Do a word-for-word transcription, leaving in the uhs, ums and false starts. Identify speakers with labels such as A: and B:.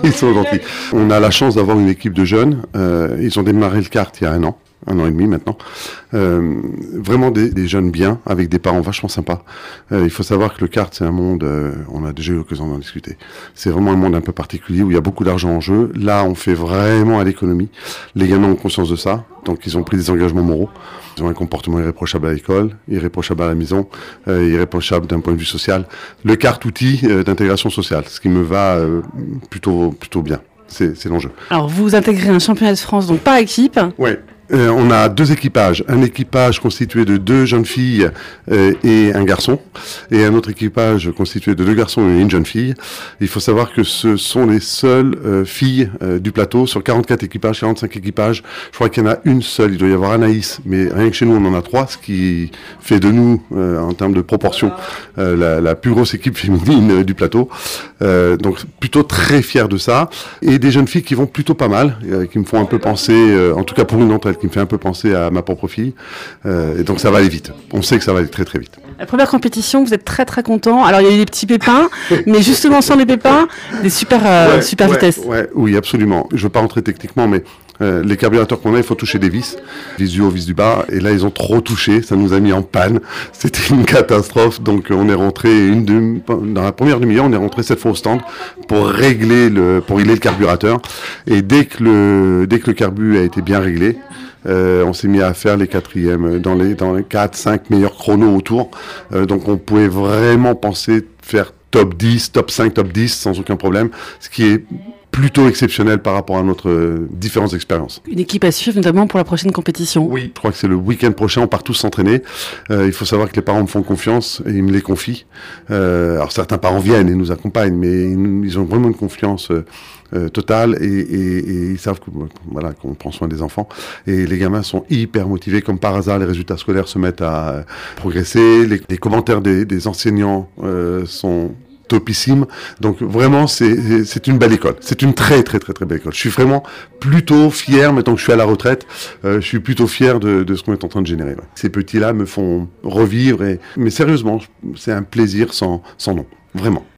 A: Ils sont gentils. On a la chance d'avoir une équipe de jeunes. Euh, ils ont démarré le kart il y a un an. un an et demi maintenant, euh, vraiment des, des jeunes bien, avec des parents vachement sympas. Euh, il faut savoir que le kart, c'est un monde, euh, on a déjà eu l'occasion d'en discuter, c'est vraiment un monde un peu particulier où il y a beaucoup d'argent en jeu. Là, on fait vraiment à l'économie. Les gamins ont conscience de ça, donc ils ont pris des engagements moraux. Ils ont un comportement irréprochable à l'école, irréprochable à la maison, euh, irréprochable d'un point de vue social. Le kart, outil euh, d'intégration sociale, ce qui me va euh, plutôt, plutôt bien. C'est, c'est l'enjeu.
B: Alors, vous intégrez un championnat de France, donc par équipe.
A: Ouais. Euh, on a deux équipages, un équipage constitué de deux jeunes filles euh, et un garçon, et un autre équipage constitué de deux garçons et une jeune fille. Il faut savoir que ce sont les seules euh, filles euh, du plateau sur quarante-quatre équipages, quarante-cinq équipages. Je crois qu'il y en a une seule, il doit y avoir Anaïs, mais rien que chez nous on en a trois, ce qui fait de nous, euh, en termes de proportion, euh, la, la plus grosse équipe féminine euh, du plateau. Euh, donc plutôt très fier de ça, et des jeunes filles qui vont plutôt pas mal, euh, qui me font un peu penser, euh, en tout cas pour une d'entre elles, qui me fait un peu penser à ma propre fille. Euh, et donc ça va aller vite. On sait que ça va aller très très vite.
B: La première compétition, vous êtes très très content. Alors il y a eu des petits pépins, mais justement sans les pépins, des super, euh,
A: ouais,
B: super
A: ouais,
B: vitesses.
A: Ouais, oui, absolument. Je ne veux pas rentrer techniquement, mais euh, les carburateurs qu'on a, il faut toucher des vis, vis du haut, vis du bas. Et là, ils ont trop touché. Ça nous a mis en panne. C'était une catastrophe. Donc on est rentré une de, dans la première demi-heure, on est rentré sept fois au stand pour régler le, pour régler le carburateur. Et dès que le, dès que le carbu a été bien réglé, Euh, on s'est mis à faire les quatrièmes dans les dans les quatre cinq meilleurs chronos autour. Euh, donc on pouvait vraiment penser faire top dix, top cinq, top dix sans aucun problème, ce qui est plutôt exceptionnel par rapport à notre euh, différentes expériences.
B: Une équipe à suivre notamment pour la prochaine compétition.
A: Oui, je crois que c'est le week-end prochain, on part tous s'entraîner. Euh, il faut savoir que les parents me font confiance et ils me les confient. Euh, alors certains parents viennent et nous accompagnent, mais ils, ils ont vraiment une confiance euh, euh, totale et, et, et ils savent que, voilà, qu'on prend soin des enfants. Et les gamins sont hyper motivés, comme par hasard, les résultats scolaires se mettent à euh, progresser. Les, les commentaires des, des enseignants euh, sont topissime. Donc vraiment, c'est, c'est une belle école. C'est une très, très, très, très belle école. Je suis vraiment plutôt fier, maintenant que je suis à la retraite, euh, je suis plutôt fier de, de ce qu'on est en train de générer. Ouais. Ces petits-là me font revivre. Et... Mais sérieusement, c'est un plaisir sans, sans nom. Vraiment.